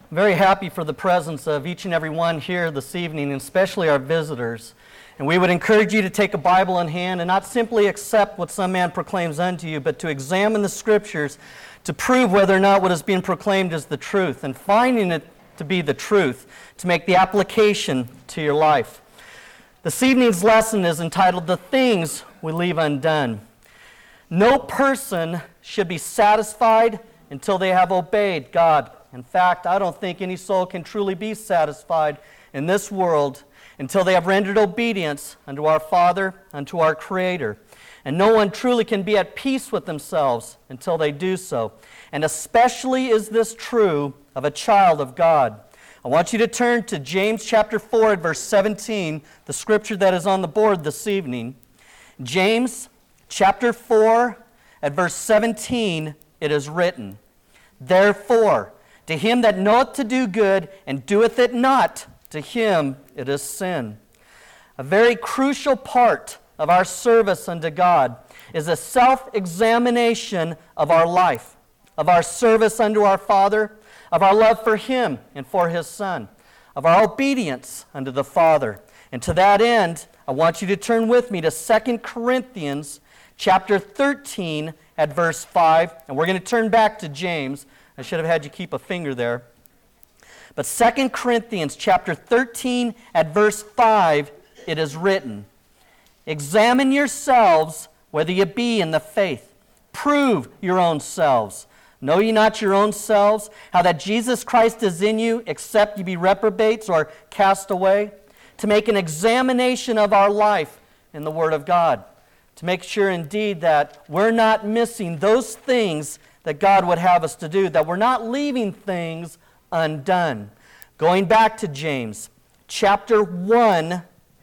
I'm very happy for the presence of each and every one here this evening, and especially our visitors. And we would encourage you to take a Bible in hand and not simply accept what some man proclaims unto you, but to examine the Scriptures to prove whether or not what is being proclaimed is the truth, and finding it to be the truth, to make the application to your life. This evening's lesson is entitled, "The Things We Leave Undone." No person should be satisfied until they have obeyed God. In fact, I don't think any soul can truly be satisfied in this world until they have rendered obedience unto our Father, unto our Creator. And no one truly can be at peace with themselves until they do so. And especially is this true of a child of God. I want you to turn to James chapter 4 at verse 17, the scripture that is on the board this evening. James chapter 4 at verse 17, it is written, "Therefore, to him that knoweth to do good and doeth it not, to him it is sin." A very crucial part of our service unto God is a self-examination of our life, of our service unto our Father, of our love for Him and for His Son, of our obedience unto the Father. And to that end, I want you to turn with me to 2 Corinthians chapter 13 at verse 5, and we're going to turn back to James. I should have had you keep a finger there. But 2 Corinthians chapter 13 at verse 5, it is written, "Examine yourselves whether ye be in the faith. Prove your own selves. Know ye not your own selves, how that Jesus Christ is in you, except ye be reprobates or cast away?" To make an examination of our life in the Word of God. To make sure indeed that we're not missing those things that God would have us to do, that we're not leaving things undone. Going back to James, chapter 1,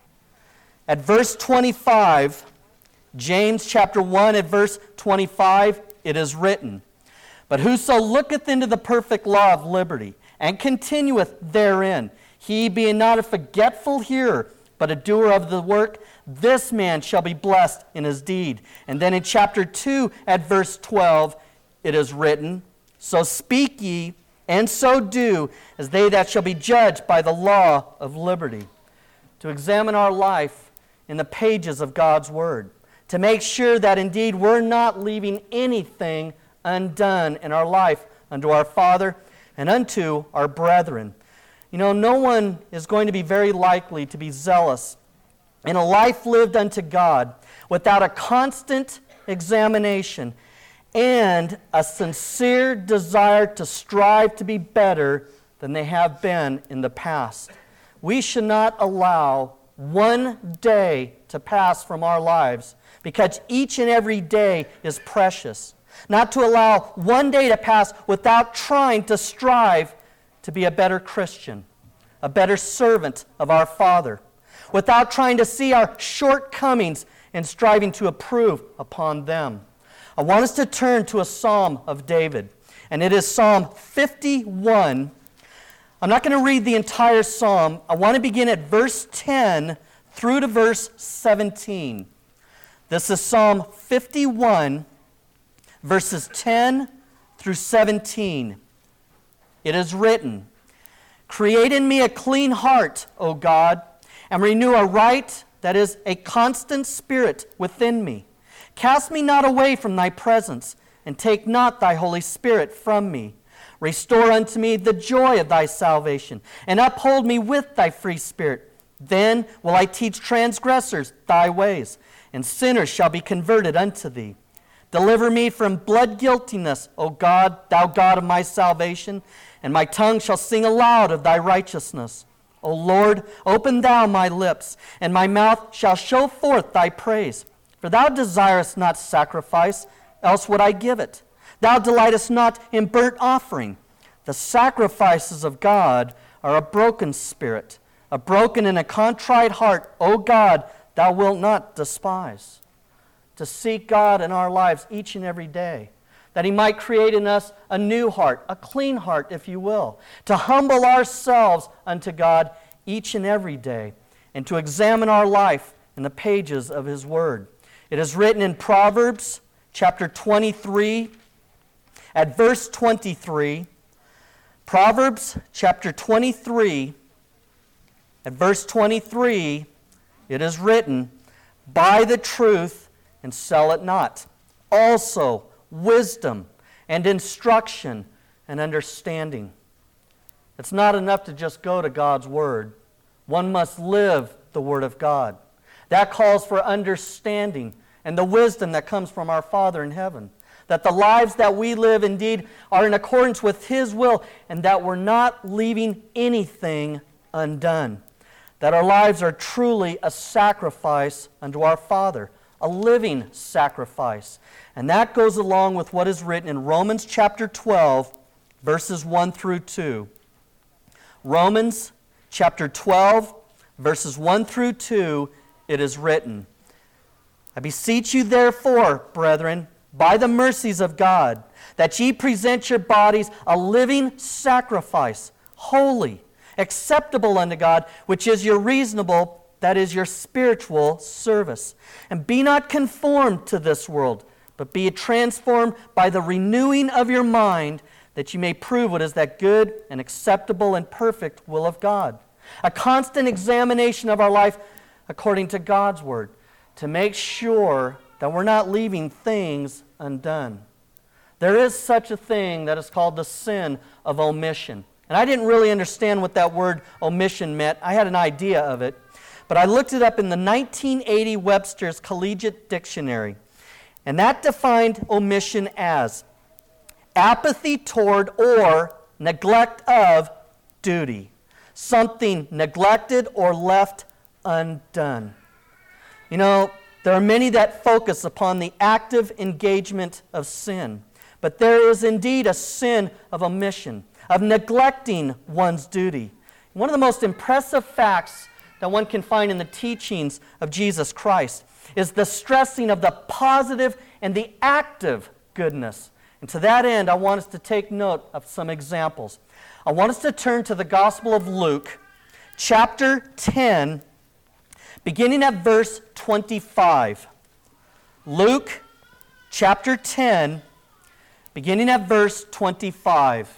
at verse 25, James chapter 1 at verse 25, it is written, "But whoso looketh into the perfect law of liberty, and continueth therein, he being not a forgetful hearer, but a doer of the work, this man shall be blessed in his deed." And then in chapter 2 at verse 12, it is written, "So speak ye, and so do, as they that shall be judged by the law of liberty." To examine our life in the pages of God's Word, to make sure that indeed we're not leaving anything undone in our life unto our Father and unto our brethren. You know, no one is going to be very likely to be zealous in a life lived unto God without a constant examination and a sincere desire to strive to be better than they have been in the past. We should not allow one day to pass from our lives, because each and every day is precious. Not to allow one day to pass without trying to strive to be a better Christian, a better servant of our Father, without trying to see our shortcomings and striving to improve upon them. I want us to turn to a Psalm of David, and it is Psalm 51. I'm not going to read the entire Psalm. I want to begin at verse 10 through to verse 17. This is Psalm 51, verses 10 through 17. It is written, "Create in me a clean heart, O God, and renew a right, that is, a constant spirit within me. Cast me not away from thy presence, and take not thy Holy Spirit from me. Restore unto me the joy of thy salvation, and uphold me with thy free spirit. Then will I teach transgressors thy ways, and sinners shall be converted unto thee. Deliver me from blood guiltiness, O God, thou God of my salvation, and my tongue shall sing aloud of thy righteousness. O Lord, open thou my lips, and my mouth shall show forth thy praise. For thou desirest not sacrifice, else would I give it. Thou delightest not in burnt offering. The sacrifices of God are a broken spirit, a broken and a contrite heart, O God, thou wilt not despise." To seek God in our lives each and every day, that He might create in us a new heart, a clean heart, if you will. To humble ourselves unto God each and every day, and to examine our life in the pages of His Word. It is written in Proverbs chapter 23, at verse 23, Proverbs chapter 23, at verse 23, it is written, "Buy the truth and sell it not. Also wisdom and instruction and understanding." It's not enough to just go to God's Word. One must live the Word of God. That calls for understanding and the wisdom that comes from our Father in heaven. That the lives that we live indeed are in accordance with His will, and that we're not leaving anything undone. That our lives are truly a sacrifice unto our Father, a living sacrifice. And that goes along with what is written in Romans chapter 12, verses 1 through 2. Romans chapter 12, verses 1 through 2, it is written, "I beseech you therefore, brethren, by the mercies of God, that ye present your bodies a living sacrifice, holy, acceptable unto God, which is your reasonable," that is your spiritual service. "And be not conformed to this world, but be transformed by the renewing of your mind, that you may prove what is that good and acceptable and perfect will of God." A constant examination of our life according to God's Word, to make sure that we're not leaving things undone. There is such a thing that is called the sin of omission. And I didn't really understand what that word omission meant. I had an idea of it. But I looked it up in the 1980 Webster's Collegiate Dictionary. And that defined omission as apathy toward or neglect of duty. Something neglected or left undone. You know, there are many that focus upon the active engagement of sin. But there is indeed a sin of omission, of neglecting one's duty. One of the most impressive facts that one can find in the teachings of Jesus Christ is the stressing of the positive and the active goodness. And to that end, I want us to take note of some examples. I want us to turn to the Gospel of Luke, chapter 10, beginning at verse 25. Luke, chapter 10, beginning at verse 25.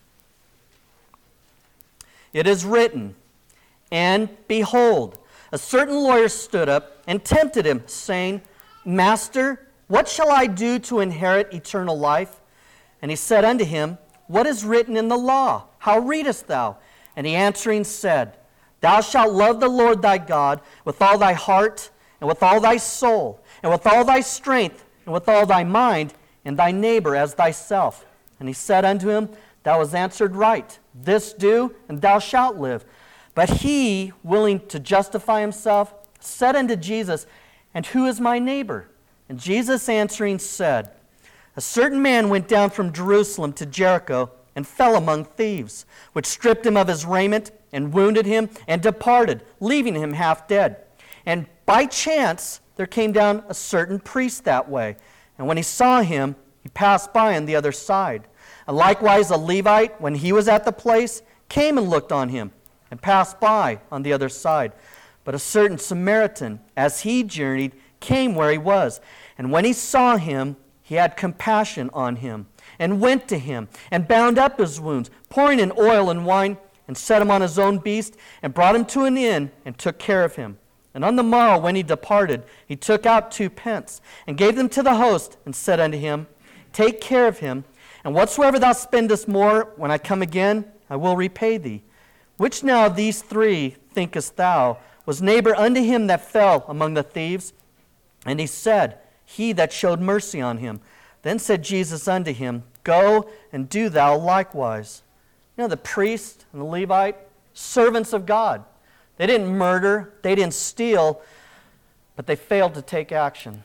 It is written, "And behold, a certain lawyer stood up and tempted him, saying, Master, what shall I do to inherit eternal life? And he said unto him, What is written in the law? How readest thou? And he answering said, Thou shalt love the Lord thy God with all thy heart, and with all thy soul, and with all thy strength, and with all thy mind, and thy neighbor as thyself. And he said unto him, Thou hast answered right. This do, and thou shalt live. But he, willing to justify himself, said unto Jesus, And who is my neighbor? And Jesus answering said, A certain man went down from Jerusalem to Jericho, and fell among thieves, which stripped him of his raiment, and wounded him, and departed, leaving him half dead. And by chance there came down a certain priest that way, and when he saw him, he passed by on the other side. And likewise a Levite, when he was at the place, came and looked on him, and passed by on the other side. But a certain Samaritan, as he journeyed, came where he was. And when he saw him, he had compassion on him, and went to him, and bound up his wounds, pouring in oil and wine, and set him on his own beast, and brought him to an inn, and took care of him. And on the morrow when he departed, he took out 2 pence, and gave them to the host, and said unto him, Take care of him, and whatsoever thou spendest more, when I come again, I will repay thee. Which now of these 3, thinkest thou, was neighbor unto him that fell among the thieves? And he said, He that showed mercy on him. Then said Jesus unto him, Go and do thou likewise. You know, the priest and the Levite, servants of God. They didn't murder, they didn't steal, but they failed to take action.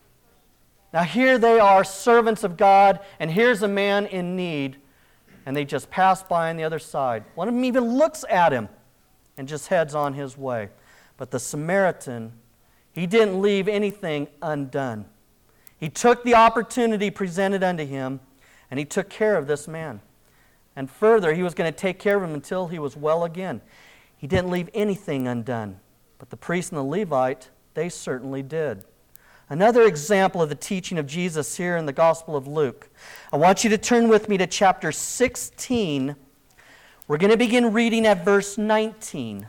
Now here they are, servants of God, and here's a man in need, and they just pass by on the other side. One of them even looks at him and just heads on his way. But the Samaritan, he didn't leave anything undone. He took the opportunity presented unto him, and he took care of this man. And further, he was going to take care of him until he was well again. He didn't leave anything undone. But the priest and the Levite, they certainly did. Another example of the teaching of Jesus here in the Gospel of Luke. I want you to turn with me to chapter 16, We're going to begin reading at verse 19.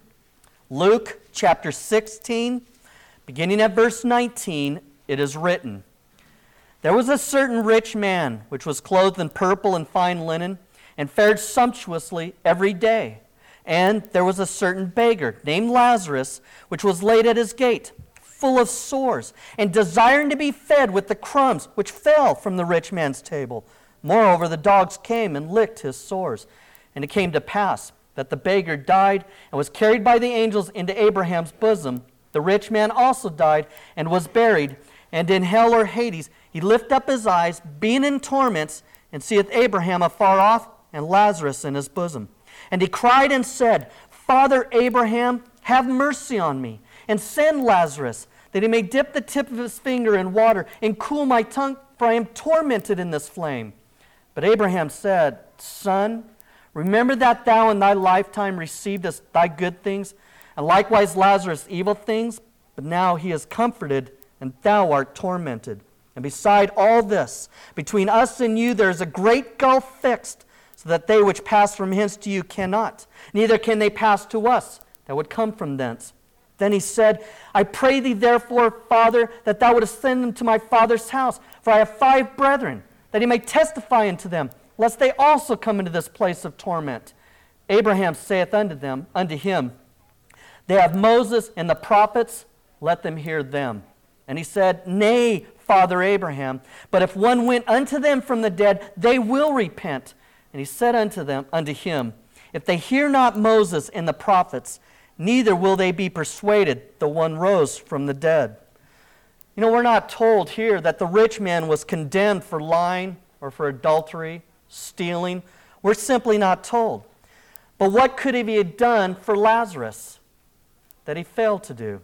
Luke chapter 16, beginning at verse 19, it is written, "There was a certain rich man which was clothed in purple and fine linen, and fared sumptuously every day. And there was a certain beggar named Lazarus, which was laid at his gate, full of sores, and desiring to be fed with the crumbs which fell from the rich man's table. Moreover, the dogs came and licked his sores. And it came to pass that the beggar died and was carried by the angels into Abraham's bosom. The rich man also died and was buried, and in hell or Hades he lift up his eyes, being in torments, and seeth Abraham afar off, and Lazarus in his bosom. And he cried and said, Father Abraham, have mercy on me, and send Lazarus, that he may dip the tip of his finger in water, and cool my tongue, for I am tormented in this flame. But Abraham said, Son, remember that thou in thy lifetime receivedest thy good things, and likewise Lazarus evil things, but now he is comforted, and thou art tormented. And beside all this, between us and you there is a great gulf fixed, so that they which pass from hence to you cannot, neither can they pass to us that would come from thence. Then he said, I pray thee therefore, Father, that thou wouldest send them to my father's house, for I have 5 brethren, that he may testify unto them, lest they also come into this place of torment. Abraham saith unto him, They have Moses and the prophets, let them hear them. And he said, Nay, Father Abraham, but if one went unto them from the dead, they will repent. And he said unto him, If they hear not Moses and the prophets, neither will they be persuaded, though one rose from the dead. You know, we're not told here that the rich man was condemned for lying or for adultery, stealing. We're simply not told. But what could he have done for Lazarus that he failed to do?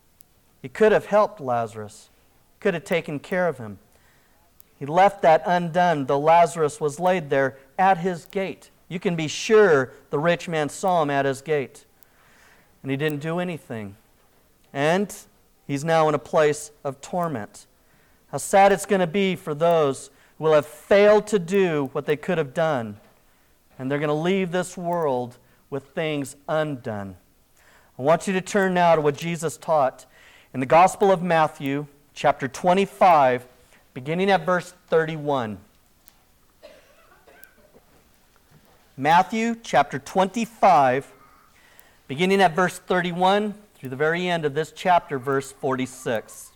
He could have helped Lazarus, could have taken care of him. He left that undone, though Lazarus was laid there at his gate. You can be sure the rich man saw him at his gate. And he didn't do anything. And he's now in a place of torment. How sad it's going to be for those who will have failed to do what they could have done. And they're going to leave this world with things undone. I want you to turn now to what Jesus taught in the Gospel of Matthew, chapter 25, beginning at verse 31. Matthew chapter 25, beginning at verse 31 through the very end of this chapter, verse 46.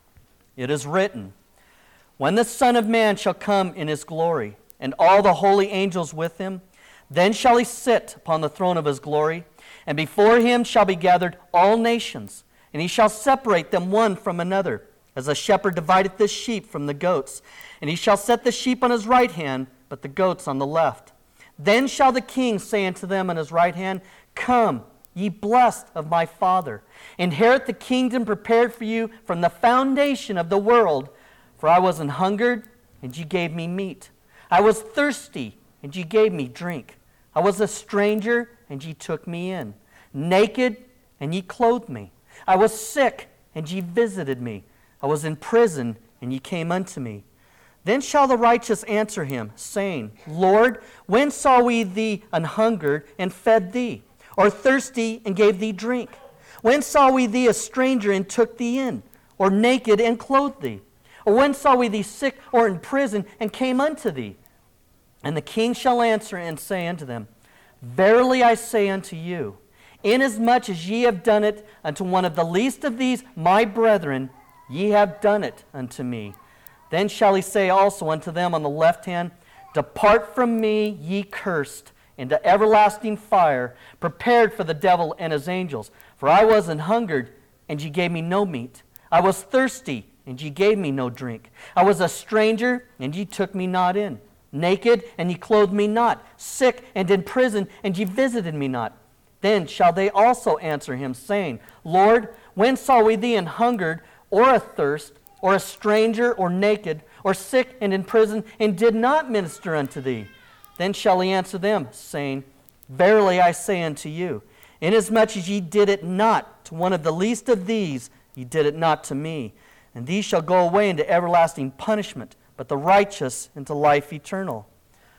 It is written, When the Son of Man shall come in his glory, and all the holy angels with him, then shall he sit upon the throne of his glory, and before him shall be gathered all nations, and he shall separate them one from another, as a shepherd divideth the sheep from the goats. And he shall set the sheep on his right hand, but the goats on the left. Then shall the king say unto them on his right hand, Come, ye blessed of my Father, inherit the kingdom prepared for you from the foundation of the world. For I was an hungered, and ye gave me meat. I was thirsty, and ye gave me drink. I was a stranger, and ye took me in. Naked, and ye clothed me. I was sick, and ye visited me. I was in prison, and ye came unto me. Then shall the righteous answer him, saying, Lord, when saw we thee an hungered, and fed thee? Or thirsty, and gave thee drink? When saw we thee a stranger, and took thee in? Or naked, and clothed thee? Or when saw we thee sick, or in prison, and came unto thee? And the king shall answer and say unto them, Verily I say unto you, inasmuch as ye have done it unto one of the least of these my brethren, ye have done it unto me. Then shall he say also unto them on the left hand, Depart from me, ye cursed, into everlasting fire, prepared for the devil and his angels. For I was an hungered, and ye gave me no meat. I was thirsty, and ye gave me no drink. I was a stranger, and ye took me not in. Naked, and ye clothed me not. Sick, and in prison, and ye visited me not. Then shall they also answer him, saying, Lord, when saw we thee an hungered, or athirst, or a stranger, or naked, or sick, and in prison, and did not minister unto thee? Then shall he answer them, saying, Verily I say unto you, inasmuch as ye did it not to one of the least of these, ye did it not to me. And these shall go away into everlasting punishment, but the righteous into life eternal.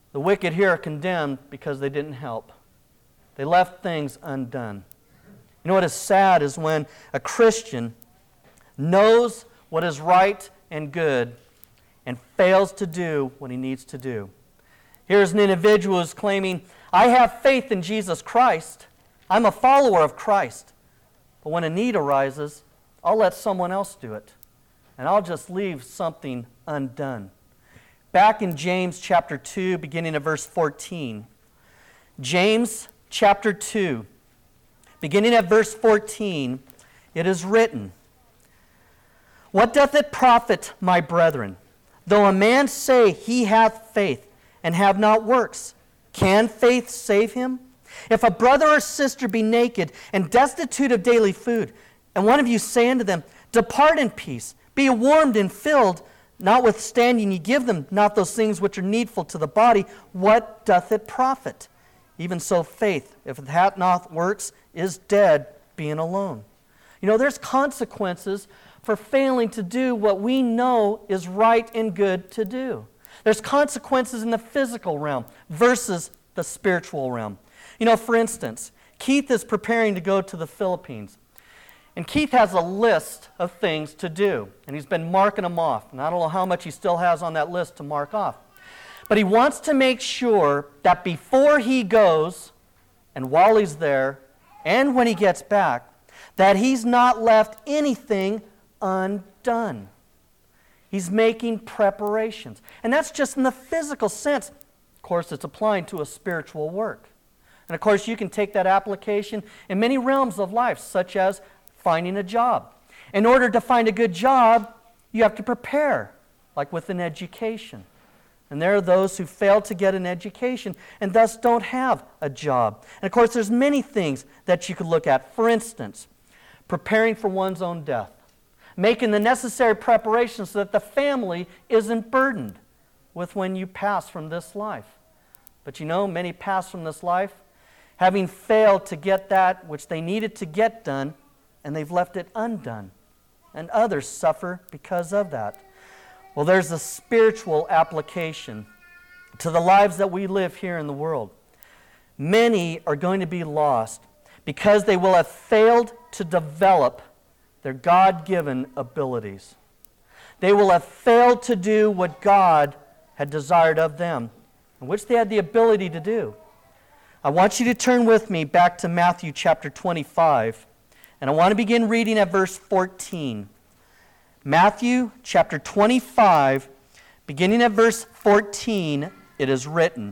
The wicked here are condemned because they didn't help. They left things undone. You know what is sad is when a Christian knows what is right and good and fails to do what he needs to do. Here's an individual who's claiming, I have faith in Jesus Christ. I'm a follower of Christ. But when a need arises, I'll let someone else do it. And I'll just leave something undone. Back in James chapter 2, beginning at verse 14. James chapter 2, beginning at verse 14, it is written, What doth it profit, my brethren, though a man say he hath faith, and have not works? Can faith save him? If a brother or sister be naked and destitute of daily food, and one of you say unto them, Depart in peace, be warmed and filled, notwithstanding ye give them not those things which are needful to the body, what doth it profit? Even so faith, if it hath not works, is dead, being alone. You know, there's consequences for failing to do what we know is right and good to do. There's consequences in the physical realm versus the spiritual realm. You know, for instance, Keith is preparing to go to the Philippines. And Keith has a list of things to do. And he's been marking them off. And I don't know how much he still has on that list to mark off. But he wants to make sure that before he goes, and while he's there, and when he gets back, that he's not left anything undone. He's making preparations. And that's just in the physical sense. Of course, it's applying to a spiritual work. And of course, you can take that application in many realms of life, such as finding a job. In order to find a good job, you have to prepare, like with an education. And there are those who fail to get an education and thus don't have a job. And of course, there's many things that you could look at. For instance, preparing for one's own death. Making the necessary preparations so that the family isn't burdened with when you pass from this life. But you know, many pass from this life having failed to get that which they needed to get done, and they've left it undone. And others suffer because of that. Well, there's a spiritual application to the lives that we live here in the world. Many are going to be lost because they will have failed to develop their God-given abilities. They will have failed to do what God had desired of them, and which they had the ability to do. I want you to turn with me back to Matthew chapter 25, and I want to begin reading at verse 14. Matthew chapter 25, beginning at verse 14, it is written,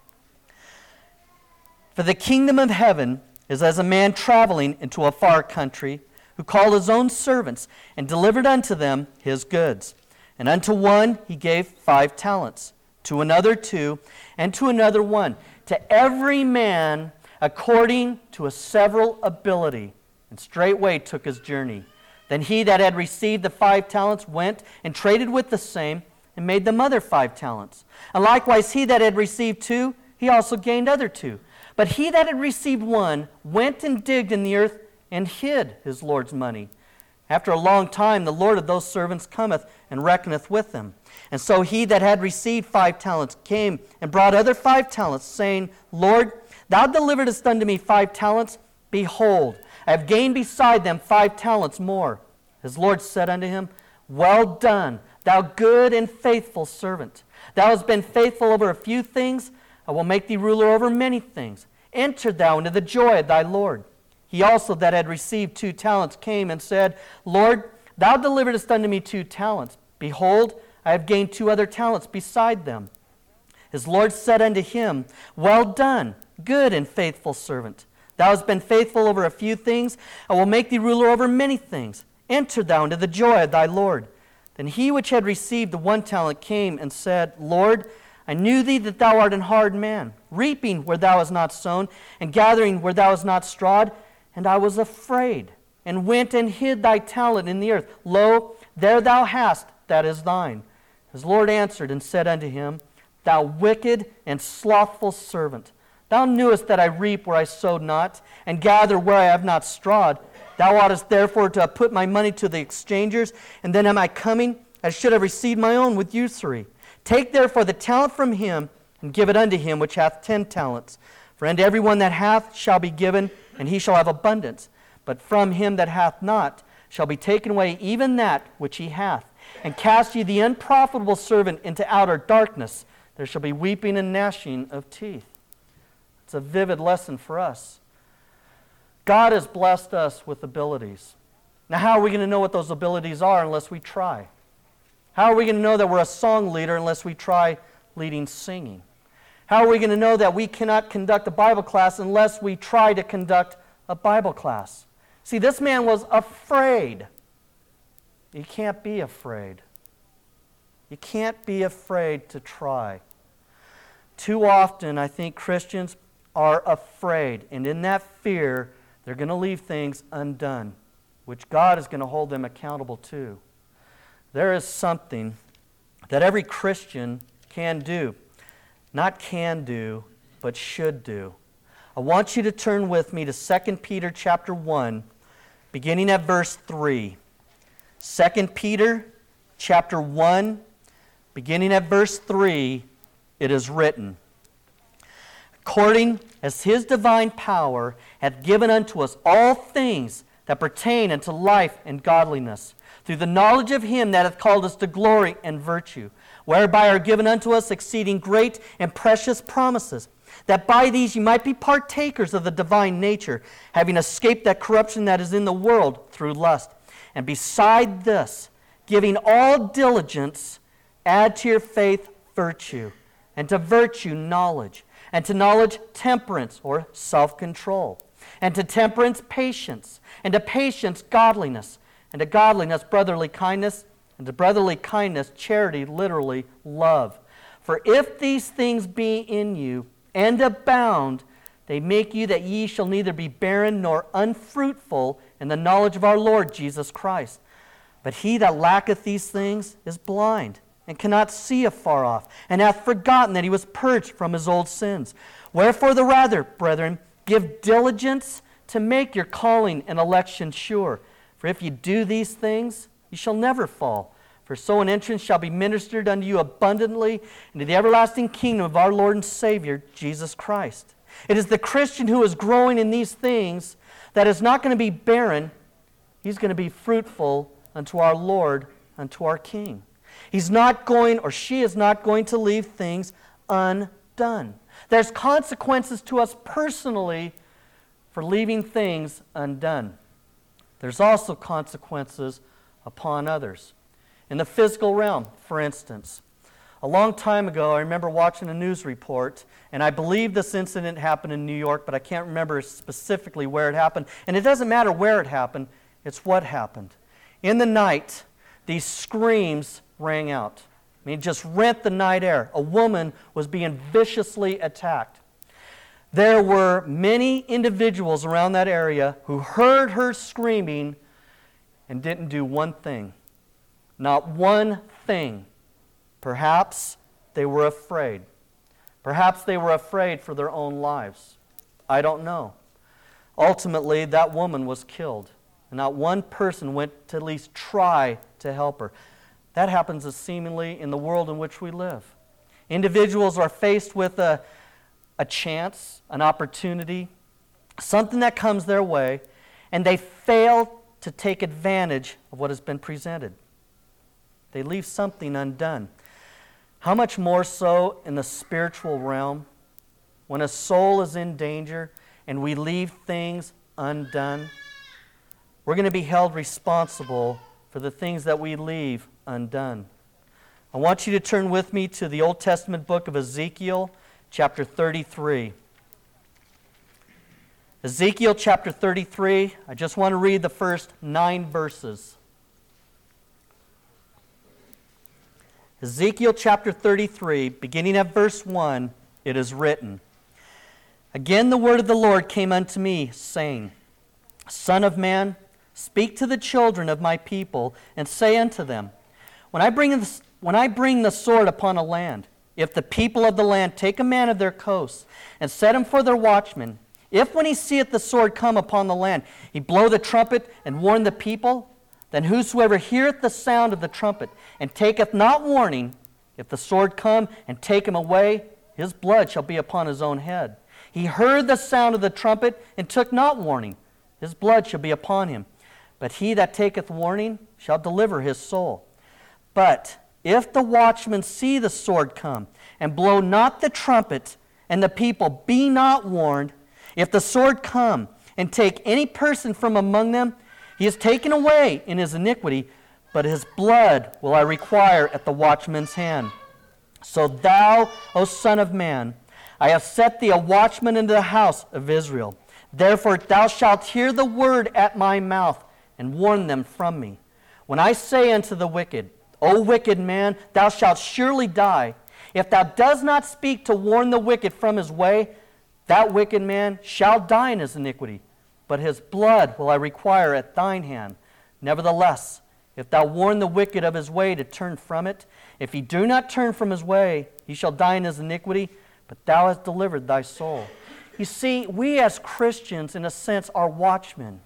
For the kingdom of heaven is as a man traveling into a far country, who called his own servants, and delivered unto them his goods. And unto one he gave 5 talents, to another 2, and to another 1, to every man according to a several ability, and straightway took his journey. Then he that had received the 5 talents went and traded with the same, and made them other 5 talents. And likewise he that had received 2, he also gained other 2. But he that had received 1 went and digged in the earth, and hid his Lord's money. After a long time, the Lord of those servants cometh and reckoneth with them. And so he that had received 5 talents came and brought other 5 talents, saying, Lord, thou deliveredst unto me 5 talents. Behold, I have gained beside them 5 talents more. His Lord said unto him, Well done, thou good and faithful servant. Thou hast been faithful over a few things. I will make thee ruler over many things. Enter thou into the joy of thy Lord. He also that had received 2 talents came and said, Lord, thou deliveredst unto me 2 talents. Behold, I have gained 2 other talents beside them. His Lord said unto him, Well done, good and faithful servant. Thou hast been faithful over a few things. I will make thee ruler over many things. Enter thou into the joy of thy Lord. Then he which had received the 1 talent came and said, Lord, I knew thee that thou art an hard man, reaping where thou hast not sown, and gathering where thou hast not strawed. And I was afraid, and went and hid thy talent in the earth. Lo, there thou hast, that is thine. His Lord answered and said unto him, Thou wicked and slothful servant, thou knewest that I reap where I sowed not, and gather where I have not strawed. Thou oughtest therefore to have put my money to the exchangers, and then am I coming? I should have received my own with usury. Take therefore the talent from him, and give it unto him which hath 10 talents. For unto every one that hath shall be given, and he shall have abundance. But from him that hath not shall be taken away even that which he hath. And cast ye the unprofitable servant into outer darkness. There shall be weeping and gnashing of teeth. It's a vivid lesson for us. God has blessed us with abilities. Now, how are we going to know what those abilities are unless we try? How are we going to know that we're a song leader unless we try leading singing? How are we going to know that we cannot conduct a Bible class unless we try to conduct a Bible class? See, this man was afraid. You can't be afraid. You can't be afraid to try. Too often, I think Christians are afraid, and in that fear, they're going to leave things undone, which God is going to hold them accountable to. There is something that every Christian can do. Not can do, but should do. I want you to turn with me to 2 Peter chapter 1, beginning at verse 3. 2 Peter chapter 1, beginning at verse 3, it is written, according as his divine power hath given unto us all things that pertain unto life and godliness, through the knowledge of him that hath called us to glory and virtue, whereby are given unto us exceeding great and precious promises, that by these ye might be partakers of the divine nature, having escaped that corruption that is in the world through lust. And beside this, giving all diligence, add to your faith virtue, and to virtue knowledge, and to knowledge temperance or self-control, and to temperance patience, and to patience godliness, and to godliness brotherly kindness, and to brotherly kindness charity, literally love. For if these things be in you and abound, they make you that ye shall neither be barren nor unfruitful in the knowledge of our Lord Jesus Christ. But he that lacketh these things is blind, and cannot see afar off, and hath forgotten that he was purged from his old sins. Wherefore the rather, brethren, give diligence to make your calling and election sure. For if ye do these things, ye shall never fall. For so an entrance shall be ministered unto you abundantly into the everlasting kingdom of our Lord and Savior, Jesus Christ. It is the Christian who is growing in these things that is not going to be barren. He's going to be fruitful unto our Lord, unto our King. He's not going, or she is not going to leave things undone. There's consequences to us personally for leaving things undone. There's also consequences upon others. In the physical realm, for instance, a long time ago, I remember watching a news report, and I believe this incident happened in New York, but I can't remember specifically where it happened. And it doesn't matter where it happened, it's what happened. In the night, these screams rang out. I mean, just rent the night air. A woman was being viciously attacked. There were many individuals around that area who heard her screaming and didn't do one thing. Not one thing. Perhaps they were afraid. Perhaps they were afraid for their own lives. I don't know. Ultimately, that woman was killed, and not one person went to at least try to help her. That happens seemingly in the world in which we live. Individuals are faced with a chance, an opportunity, something that comes their way, and they fail to take advantage of what has been presented. They leave something undone. How much more so in the spiritual realm, when a soul is in danger and we leave things undone? We're going to be held responsible for the things that we leave undone. I want you to turn with me to the Old Testament book of Ezekiel, chapter 33. Ezekiel chapter 33, I just want to read the first 9 verses. Ezekiel chapter 33, beginning at verse 1, it is written, Again the word of the Lord came unto me, saying, Son of man, speak to the children of my people, and say unto them, When I bring the sword upon a land, if the people of the land take a man of their coasts, and set him for their watchman, if when he seeth the sword come upon the land, he blow the trumpet and warn the people, then whosoever heareth the sound of the trumpet, and taketh not warning, if the sword come and take him away, his blood shall be upon his own head. He heard the sound of the trumpet and took not warning. His blood shall be upon him. But he that taketh warning shall deliver his soul. But if the watchman see the sword come, and blow not the trumpet, and the people be not warned, if the sword come, and take any person from among them, he is taken away in his iniquity, but his blood will I require at the watchman's hand. So thou, O son of man, I have set thee a watchman in the house of Israel. Therefore thou shalt hear the word at my mouth, and warn them from me. When I say unto the wicked, O wicked man, thou shalt surely die, if thou dost not speak to warn the wicked from his way, that wicked man shall die in his iniquity, but his blood will I require at thine hand. Nevertheless, if thou warn the wicked of his way to turn from it, if he do not turn from his way, he shall die in his iniquity, but thou hast delivered thy soul. You see, we as Christians, in a sense, are watchmen.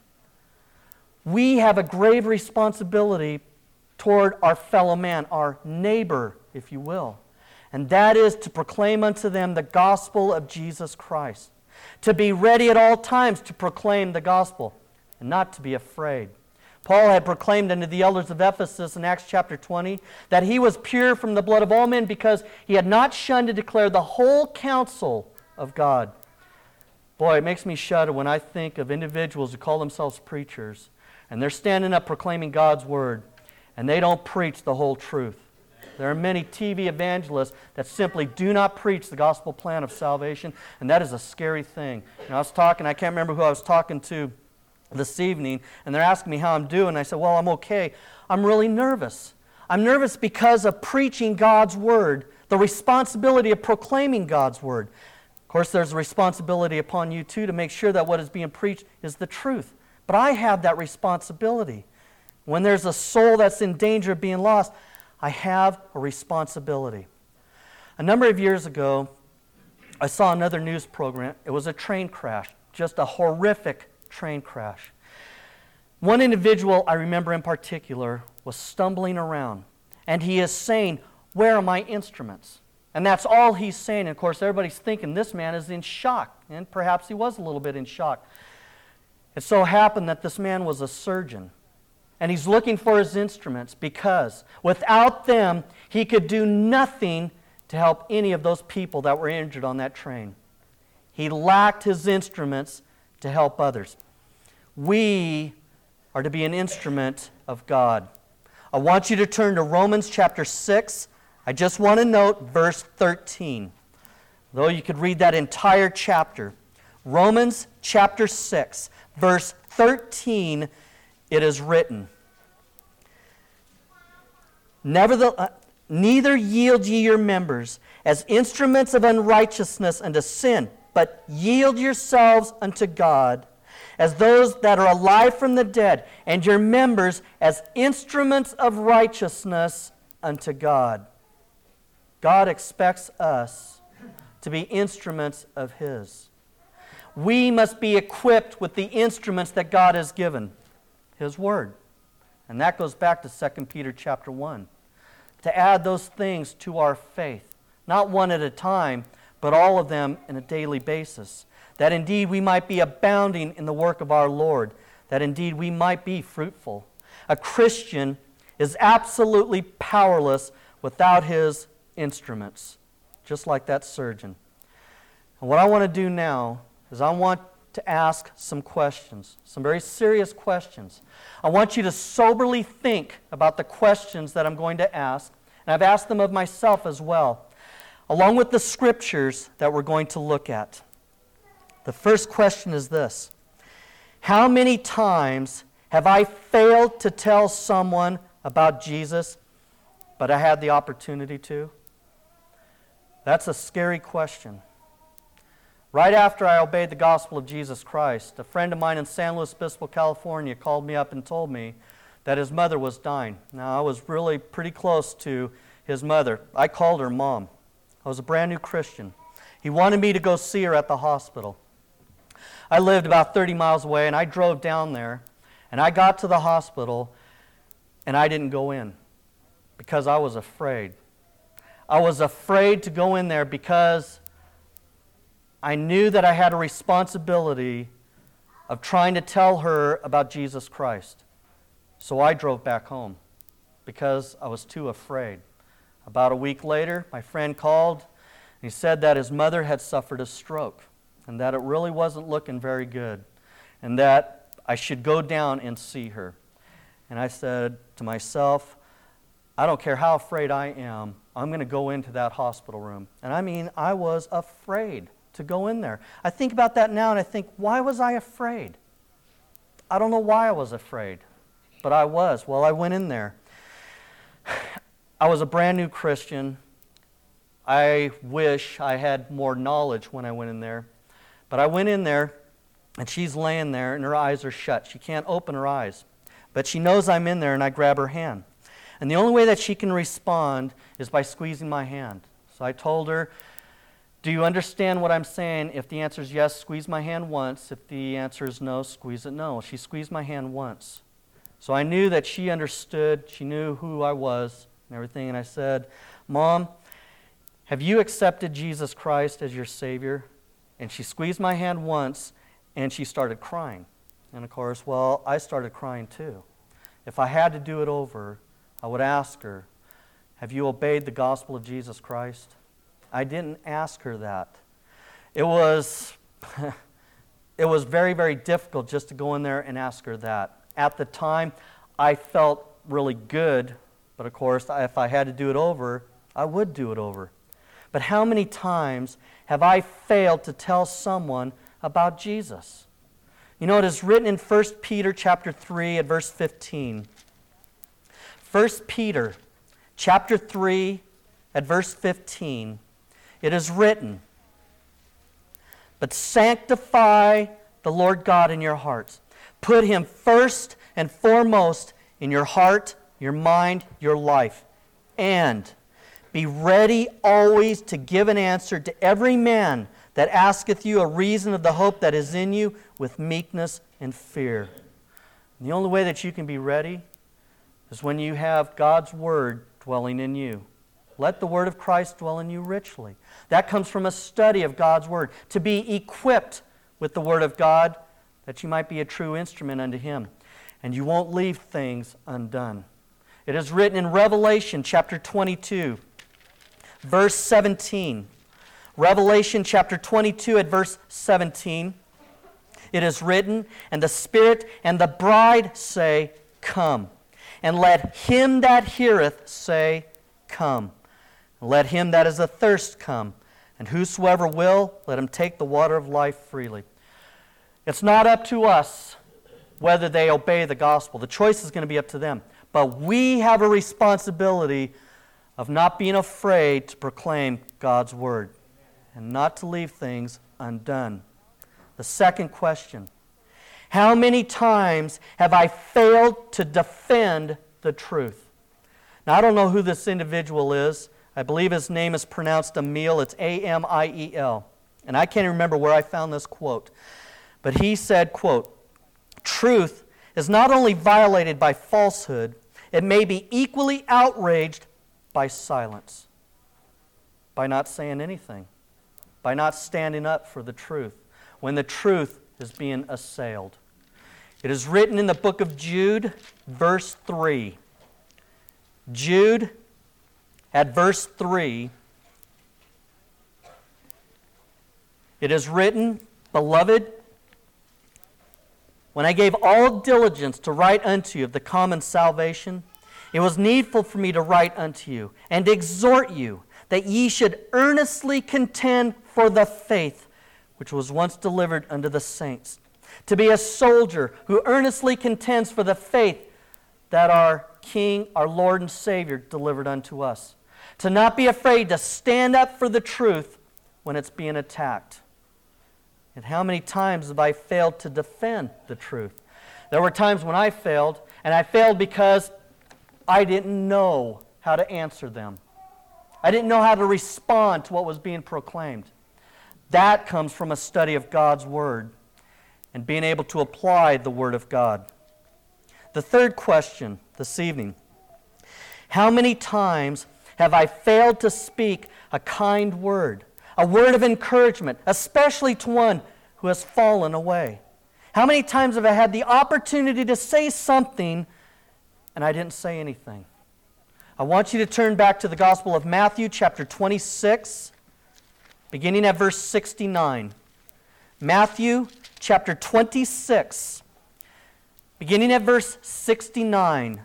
We have a grave responsibility toward our fellow man, our neighbor, if you will. And that is to proclaim unto them the gospel of Jesus Christ. To be ready at all times to proclaim the gospel, and not to be afraid. Paul had proclaimed unto the elders of Ephesus in Acts chapter 20 that he was pure from the blood of all men because he had not shunned to declare the whole counsel of God. Boy, it makes me shudder when I think of individuals who call themselves preachers, and they're standing up proclaiming God's word, and they don't preach the whole truth. There are many TV evangelists that simply do not preach the gospel plan of salvation, and that is a scary thing. I was talking, I can't remember who I was talking to this evening, and they're asking me how I'm doing. I said, well, I'm okay. I'm really nervous. I'm nervous because of preaching God's word, the responsibility of proclaiming God's word. Of course, there's a responsibility upon you, too, to make sure that what is being preached is the truth. But I have that responsibility. When there's a soul that's in danger of being lost, I have a responsibility. A number of years ago, I saw another news program. It was a train crash, just a horrific train crash. One individual I remember in particular was stumbling around, and he is saying, "Where are my instruments?" And that's all he's saying. And of course, everybody's thinking this man is in shock, and perhaps he was a little bit in shock. It so happened that this man was a surgeon, and he's looking for his instruments because without them, he could do nothing to help any of those people that were injured on that train. He lacked his instruments to help others. We are to be an instrument of God. I want you to turn to Romans chapter 6. I just want to note verse 13. Though you could read that entire chapter. Romans chapter 6, verse 13, it is written, neither yield ye your members as instruments of unrighteousness unto sin, but yield yourselves unto God as those that are alive from the dead, and your members as instruments of righteousness unto God. God expects us to be instruments of His. We must be equipped with the instruments that God has given, His Word. And that goes back to 2 Peter chapter 1. To add those things to our faith, not one at a time, but all of them on a daily basis, that indeed we might be abounding in the work of our Lord, that indeed we might be fruitful. A Christian is absolutely powerless without his instruments, just like that surgeon. And what I want to do now is I want to ask some questions, some very serious questions. I want you to soberly think about the questions that I'm going to ask, and I've asked them of myself as well, along with the scriptures that we're going to look at. The first question is this: how many times have I failed to tell someone about Jesus, but I had the opportunity to? That's a scary question. Right after I obeyed the gospel of Jesus Christ, a friend of mine in San Luis Obispo, California, called me up and told me that his mother was dying. Now, I was really pretty close to his mother. I called her Mom. I was a brand new Christian. He wanted me to go see her at the hospital. I lived about 30 miles away, and I drove down there, and I got to the hospital, and I didn't go in because I was afraid. I was afraid to go in there because I knew that I had a responsibility of trying to tell her about Jesus Christ. So I drove back home because I was too afraid. About a week later, my friend called and he said that his mother had suffered a stroke and that it really wasn't looking very good and that I should go down and see her. And I said to myself, I don't care how afraid I am, I'm going to go into that hospital room. And I mean, I was afraid to go in there. I think about that now and I think, why was I afraid? I don't know why I was afraid, but I was. Well, I went in there. I was a brand new Christian. I wish I had more knowledge when I went in there. But I went in there, and she's laying there, and her eyes are shut. She can't open her eyes. But she knows I'm in there, and I grab her hand. And the only way that she can respond is by squeezing my hand. So I told her, do you understand what I'm saying? If the answer is yes, squeeze my hand once. If the answer is no, squeeze it no. She squeezed my hand once. So I knew that she understood. She knew who I was and everything. And I said, Mom, have you accepted Jesus Christ as your Savior? And she squeezed my hand once, and she started crying. And of course, well, I started crying too. If I had to do it over, I would ask her, have you obeyed the gospel of Jesus Christ? I didn't ask her that. It was very, very difficult just to go in there and ask her that. At the time, I felt really good, but of course, if I had to do it over, I would do it over. But how many times have I failed to tell someone about Jesus? You know, it is written in 1 Peter chapter 3 at verse 15. 1 Peter chapter 3 at verse 15. It is written, but sanctify the Lord God in your hearts. Put Him first and foremost in your heart, your mind, your life. And be ready always to give an answer to every man that asketh you a reason of the hope that is in you with meekness and fear. And the only way that you can be ready is when you have God's Word dwelling in you. Let the Word of Christ dwell in you richly. That comes from a study of God's Word. To be equipped with the Word of God, that you might be a true instrument unto Him. And you won't leave things undone. It is written in Revelation chapter 22, verse 17. Revelation chapter 22 at verse 17. It is written, and the Spirit and the bride say, Come. And let him that heareth say, Come. Let him that is athirst come, and whosoever will, let him take the water of life freely. It's not up to us whether they obey the gospel. The choice is going to be up to them. But we have a responsibility of not being afraid to proclaim God's Word and not to leave things undone. The second question, how many times have I failed to defend the truth? Now, I don't know who this individual is. I believe his name is pronounced Amiel. It's A-M-I-E-L. And I can't remember where I found this quote. But he said, quote, truth is not only violated by falsehood, it may be equally outraged by silence, by not saying anything, by not standing up for the truth, when the truth is being assailed. It is written in the book of Jude, verse 3. Jude, at verse 3, it is written, Beloved, when I gave all diligence to write unto you of the common salvation, it was needful for me to write unto you and exhort you that ye should earnestly contend for the faith which was once delivered unto the saints. To be a soldier who earnestly contends for the faith that our King, our Lord and Savior delivered unto us. To not be afraid to stand up for the truth when it's being attacked. And how many times have I failed to defend the truth? There were times when I failed, and I failed because I didn't know how to answer them. I didn't know how to respond to what was being proclaimed. That comes from a study of God's Word and being able to apply the Word of God. The third question this evening, how many times have I failed to speak a kind word, a word of encouragement, especially to one who has fallen away? How many times have I had the opportunity to say something and I didn't say anything? I want you to turn back to the Gospel of Matthew, chapter 26, beginning at verse 69. Matthew, chapter 26, beginning at verse 69.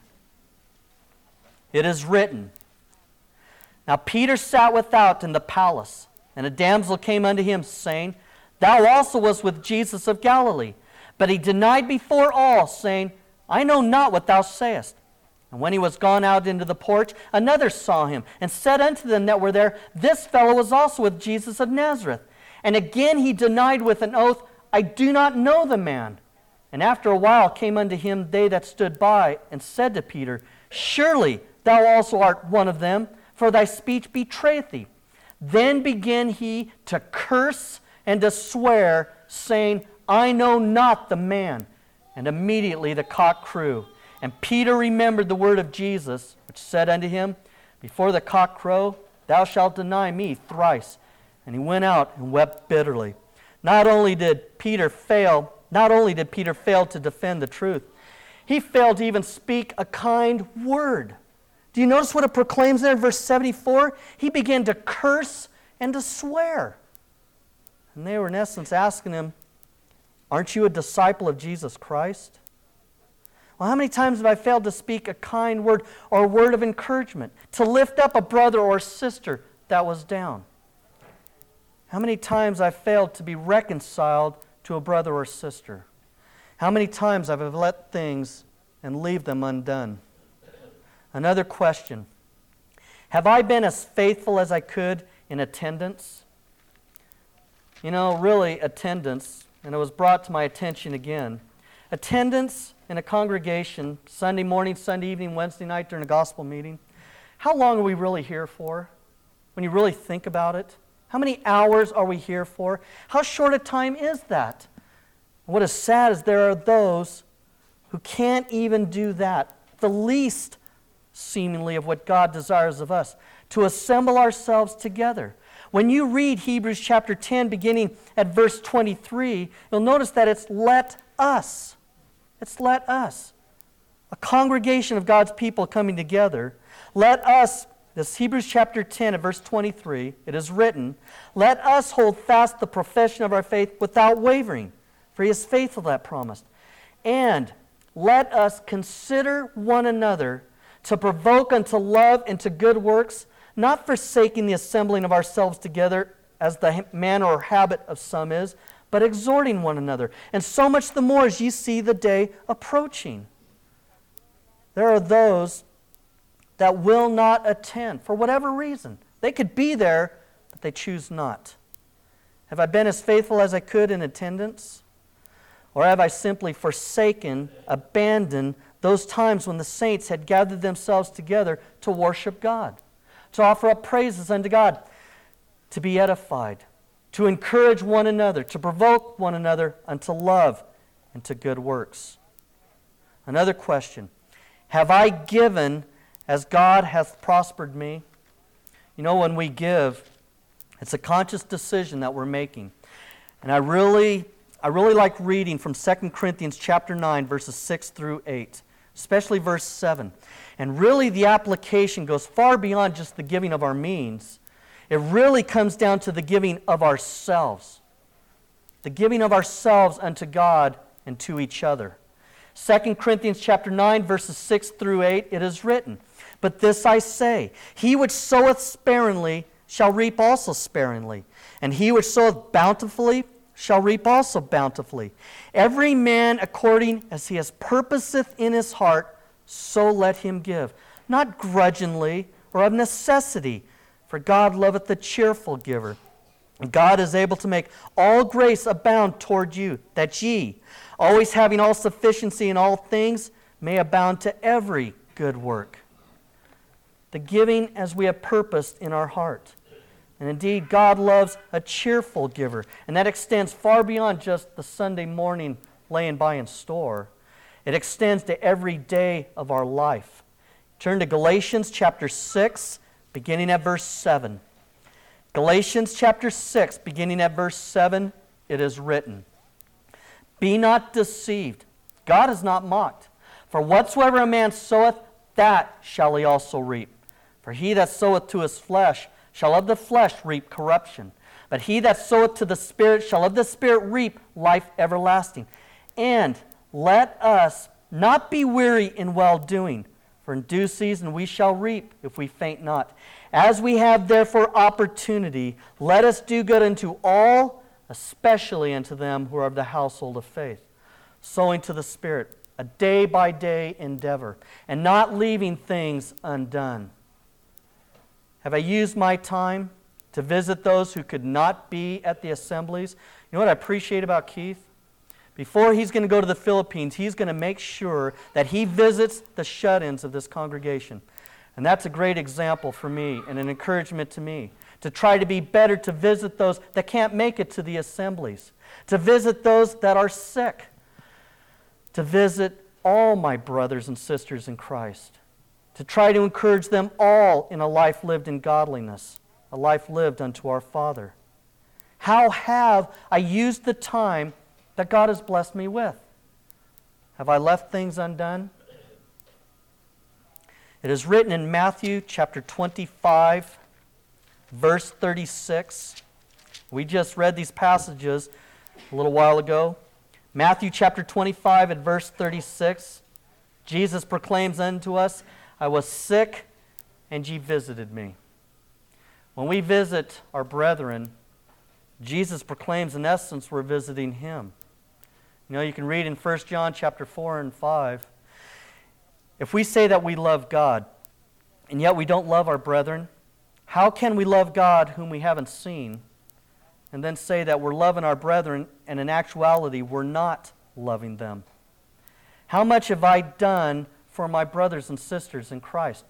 It is written, Now Peter sat without in the palace, and a damsel came unto him, saying, Thou also wast with Jesus of Galilee. But he denied before all, saying, I know not what thou sayest. And when he was gone out into the porch, another saw him, and said unto them that were there, This fellow was also with Jesus of Nazareth. And again he denied with an oath, I do not know the man. And after a while came unto him they that stood by, and said to Peter, Surely thou also art one of them, for thy speech betrayeth thee. Then began he to curse and to swear, saying, I know not the man. And immediately the cock crew. And Peter remembered the word of Jesus, which said unto him, Before the cock crow, thou shalt deny me thrice. And he went out and wept bitterly. Not only did Peter fail to defend the truth, he failed to even speak a kind word. Do you notice what it proclaims there in verse 74? He began to curse and to swear. And they were in essence asking him, Aren't you a disciple of Jesus Christ? Well, how many times have I failed to speak a kind word or a word of encouragement, to lift up a brother or sister that was down? How many times I've failed to be reconciled to a brother or sister? How many times have I let things and leave them undone? Another question. Have I been as faithful as I could in attendance? You know, really, attendance, and it was brought to my attention again. Attendance in a congregation, Sunday morning, Sunday evening, Wednesday night during a gospel meeting, how long are we really here for? When you really think about it, how many hours are we here for? How short a time is that? What is sad is there are those who can't even do that, the least seemingly of what God desires of us, to assemble ourselves together. When you read Hebrews chapter 10, beginning at verse 23, you'll notice that it's let us. It's let us. A congregation of God's people coming together. Let us, this Hebrews chapter 10 at verse 23, it is written, Let us hold fast the profession of our faith without wavering, for he is faithful that promised. And let us consider one another to provoke unto love and to good works, not forsaking the assembling of ourselves together as the manner or habit of some is, but exhorting one another, and so much the more as ye see the day approaching. There are those that will not attend for whatever reason. They could be there, but they choose not. Have I been as faithful as I could in attendance? Or have I simply forsaken, abandoned those times when the saints had gathered themselves together to worship God, to offer up praises unto God, to be edified, to encourage one another, to provoke one another unto love and to good works? Another question. Have I given as God hath prospered me? You know, when we give, it's a conscious decision that we're making. And I really like reading from 2 Corinthians chapter 9, verses 6 through 8, especially verse 7. And really the application goes far beyond just the giving of our means. It really comes down to the giving of ourselves. The giving of ourselves unto God and to each other. 2 Corinthians chapter 9, verses 6 through 8, it is written, But this I say, he which soweth sparingly shall reap also sparingly, and he which soweth bountifully shall reap also bountifully. Every man according as he has purposeth in his heart, so let him give, not grudgingly or of necessity, for God loveth the cheerful giver. And God is able to make all grace abound toward you, that ye, always having all sufficiency in all things, may abound to every good work. The giving as we have purposed in our heart. And indeed, God loves a cheerful giver. And that extends far beyond just the Sunday morning laying by in store. It extends to every day of our life. Turn to Galatians chapter 6, beginning at verse 7. Galatians chapter 6, beginning at verse 7, it is written, "Be not deceived, God is not mocked. For whatsoever a man soweth, that shall he also reap. For he that soweth to his flesh shall of the flesh reap corruption. But he that soweth to the Spirit shall of the Spirit reap life everlasting. And let us not be weary in well-doing, for in due season we shall reap if we faint not. As we have therefore opportunity, let us do good unto all, especially unto them who are of the household of faith, sowing to the Spirit, a day-by-day endeavor, and not leaving things undone." Have I used my time to visit those who could not be at the assemblies? You know what I appreciate about Keith? Before he's going to go to the Philippines, he's going to make sure that he visits the shut-ins of this congregation. And that's a great example for me and an encouragement to me to try to be better, to visit those that can't make it to the assemblies, to visit those that are sick, to visit all my brothers and sisters in Christ, to try to encourage them all in a life lived in godliness, a life lived unto our Father. How have I used the time that God has blessed me with? Have I left things undone? It is written in Matthew chapter 25, verse 36. We just read these passages a little while ago. Matthew chapter 25 at verse 36, Jesus proclaims unto us, "I was sick, and ye visited me." When we visit our brethren, Jesus proclaims in essence we're visiting Him. You know, you can read in 1 John chapter 4 and 5, if we say that we love God, and yet we don't love our brethren, how can we love God whom we haven't seen, and then say that we're loving our brethren, and in actuality we're not loving them? How much have I done for my brothers and sisters in Christ?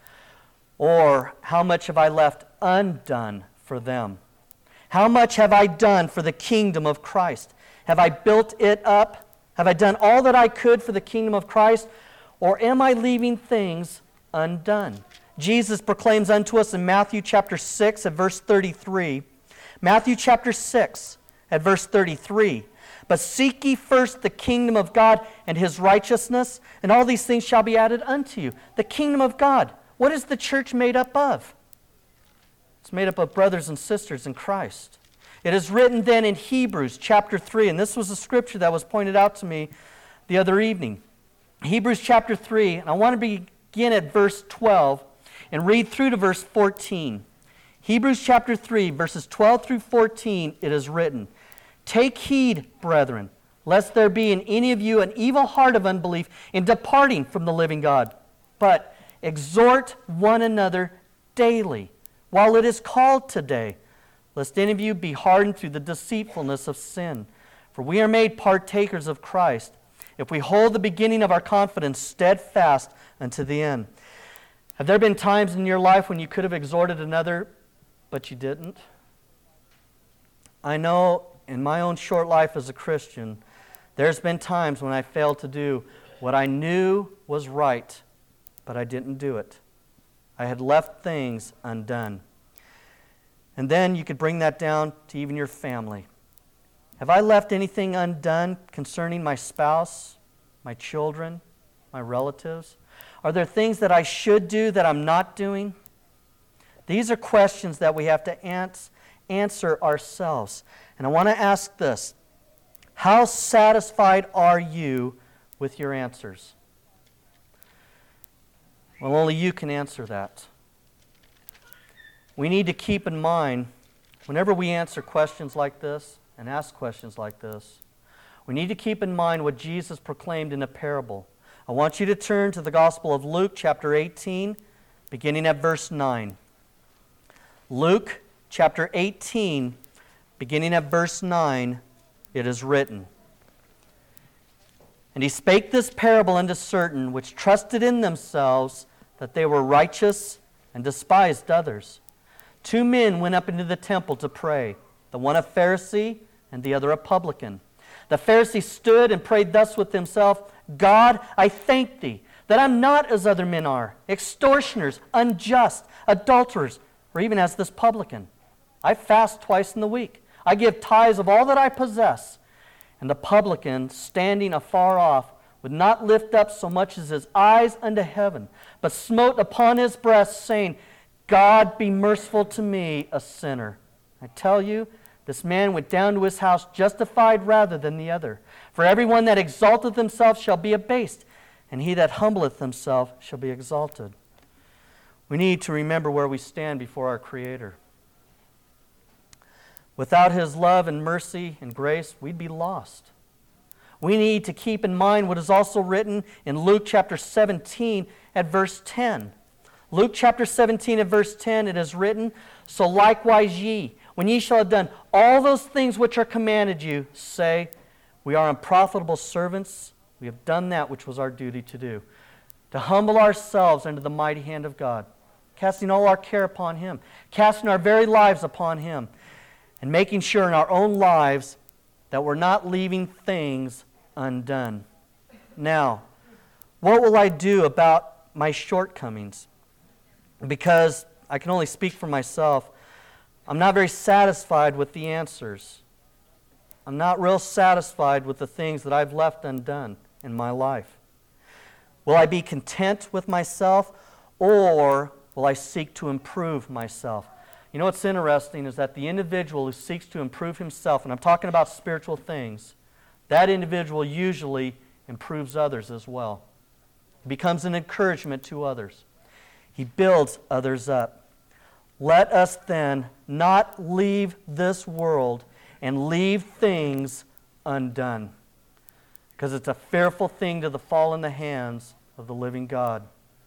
Or how much have I left undone for them? How much have I done for the kingdom of Christ? Have I built it up? Have I done all that I could for the kingdom of Christ? Or am I leaving things undone? Jesus proclaims unto us in Matthew chapter 6 at verse 33. Matthew chapter 6 at verse 33. "But seek ye first the kingdom of God and His righteousness, and all these things shall be added unto you." The kingdom of God. What is the church made up of? It's made up of brothers and sisters in Christ. It is written then in Hebrews chapter 3, and this was a scripture that was pointed out to me the other evening. Hebrews chapter 3, and I want to begin at verse 12 and read through to verse 14. Hebrews chapter 3, verses 12 through 14, it is written, "Take heed, brethren, lest there be in any of you an evil heart of unbelief in departing from the living God. But exhort one another daily, while it is called today, lest any of you be hardened through the deceitfulness of sin. For we are made partakers of Christ, if we hold the beginning of our confidence steadfast unto the end." Have there been times in your life when you could have exhorted another, but you didn't? I know in my own short life as a Christian, there's been times when I failed to do what I knew was right, but I didn't do it. I had left things undone. And then you could bring that down to even your family. Have I left anything undone concerning my spouse, my children, my relatives? Are there things that I should do that I'm not doing? These are questions that we have to answer ourselves. And I want to ask this: how satisfied are you with your answers? Well, only you can answer that. We need to keep in mind, whenever we answer questions like this and ask questions like this, we need to keep in mind what Jesus proclaimed in a parable. I want you to turn to the Gospel of Luke, chapter 18, beginning at verse 9. Luke, chapter 18, beginning at verse 9, it is written, "And he spake this parable unto certain which trusted in themselves that they were righteous and despised others. 2 men went up into the temple to pray, the one a Pharisee and the other a publican. The Pharisee stood and prayed thus with himself, God, I thank thee that I'm not as other men are, extortioners, unjust, adulterers, or even as this publican. I fast twice in the week. I give tithes of all that I possess. And the publican, standing afar off, would not lift up so much as his eyes unto heaven, but smote upon his breast, saying, God be merciful to me, a sinner. I tell you, this man went down to his house justified rather than the other. For everyone that exalteth himself shall be abased, and he that humbleth himself shall be exalted. We need to remember where we stand before our Creator. Without His love and mercy and grace, we'd be lost. We need to keep in mind what is also written in Luke chapter 17 at verse 10. Luke chapter 17 at verse 10, it is written, So likewise ye, when ye shall have done all those things which are commanded you, say, We are unprofitable servants. We have done that which was our duty to do, to humble ourselves under the mighty hand of God, casting all our care upon Him, casting our very lives upon Him, and making sure in our own lives that we're not leaving things undone. Now, what will I do about my shortcomings? Because I can only speak for myself, I'm not very satisfied with the answers. I'm not real satisfied with the things that I've left undone in my life. Will I be content with myself, or will I seek to improve myself? You know what's interesting is that the individual who seeks to improve himself, and I'm talking about spiritual things, that individual usually improves others as well. He becomes an encouragement to others. He builds others up. Let us then not leave this world and leave things undone, because it's a fearful thing to fall in the hands of the living God.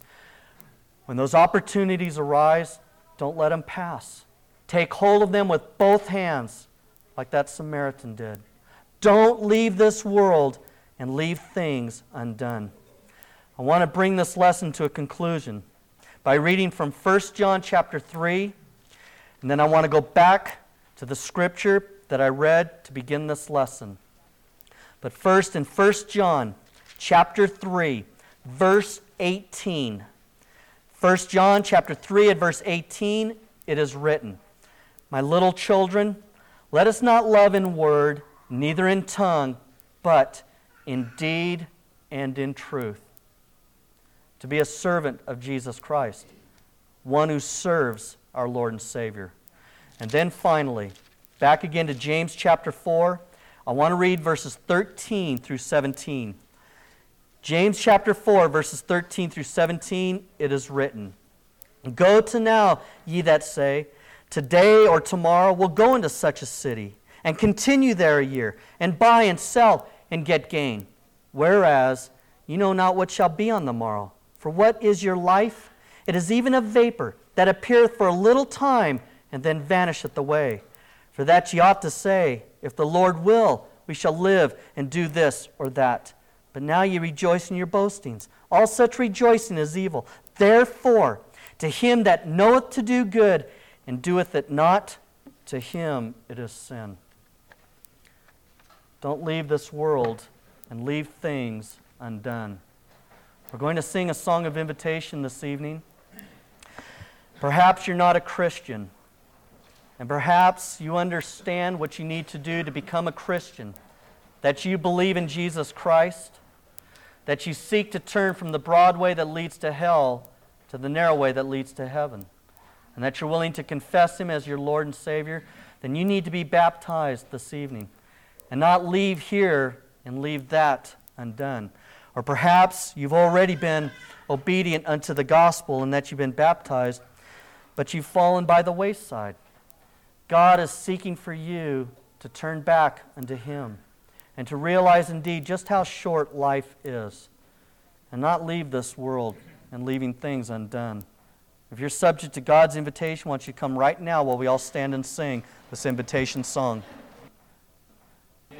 When those opportunities arise, don't let them pass. Take hold of them with both hands, like that Samaritan did. Don't leave this world and leave things undone. I want to bring this lesson to a conclusion by reading from 1 John chapter 3, and then I want to go back to the scripture that I read to begin this lesson. But first, in 1 John chapter 3, verse 18. 1 John chapter 3 at verse 18, it is written, My little children, let us not love in word, neither in tongue, but in deed and in truth. To be a servant of Jesus Christ, one who serves our Lord and Savior. And then finally, back again to James chapter 4, I want to read verses 13 through 17. James chapter 4, verses 13 through 17, it is written, Go to now, ye that say, Today or tomorrow we'll go into such a city, and continue there a year, and buy and sell, and get gain. Whereas you know not what shall be on the morrow. For what is your life? It is even a vapor, that appeareth for a little time, and then vanisheth away. For that ye ought to say, If the Lord will, we shall live, and do this or that. But now ye rejoice in your boastings. All such rejoicing is evil. Therefore, to him that knoweth to do good, and doeth it not, to him it is sin. Don't leave this world and leave things undone. We're going to sing a song of invitation this evening. Perhaps you're not a Christian, and perhaps you understand what you need to do to become a Christian, that you believe in Jesus Christ, that you seek to turn from the broad way that leads to hell to the narrow way that leads to heaven, and that you're willing to confess Him as your Lord and Savior, then you need to be baptized this evening and not leave here and leave that undone. Or perhaps you've already been obedient unto the gospel and that you've been baptized, but you've fallen by the wayside. God is seeking for you to turn back unto Him and to realize indeed just how short life is and not leave this world and leaving things undone. If you're subject to God's invitation, why don't you come right now while we all stand and sing this invitation song.